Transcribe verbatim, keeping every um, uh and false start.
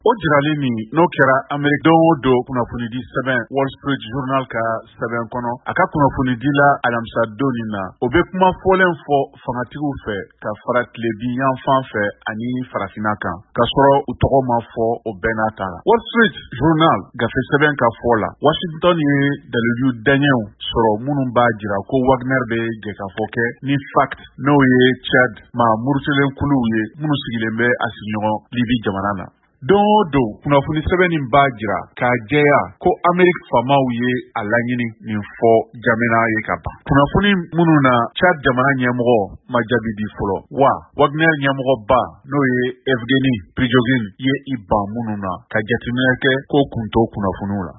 O jirali min n'o kɛra Ameriki don o don kunnafonidi sɛbɛn Wall Street Journal ka sɛbɛn kɔnɔ a ka kunnafonidila alamisa don nin na o bɛ kuma fɔlen fɔ fangatigiw fɛ ka fara tilebin yanfan fɛ ani farafinna kan ka sɔrɔ u tɔgɔ ma fɔ o bɛɛ n'a ta la. Wall Street Journal gafe sɛbɛn ka fɔ la Washington ye dalilu daɲɛw sɔrɔ minnu b'a jira ko Wagner bɛ jɛkafɔ kɛ ni FACT n'o ye Chad maa murutilen kuluw ye minnu sigilen bɛ a sigiɲɔgɔn Libi jamana na. Don o don kunnafoni sɛbɛn nin b'a jira k'a jɛya ko Ameriki famaw ye a laɲini nin fɔ jamana ye ka ban. Kunnafoni minnu na Chad jamana ɲɛmɔgɔ ma jaabi di fɔlɔ wa Wagner ɲɛmɔgɔba n'o ye Evgeny Prigozhin ye i ban minnu na ka jateminɛ kɛ ko kun t'o kunnafoniw la.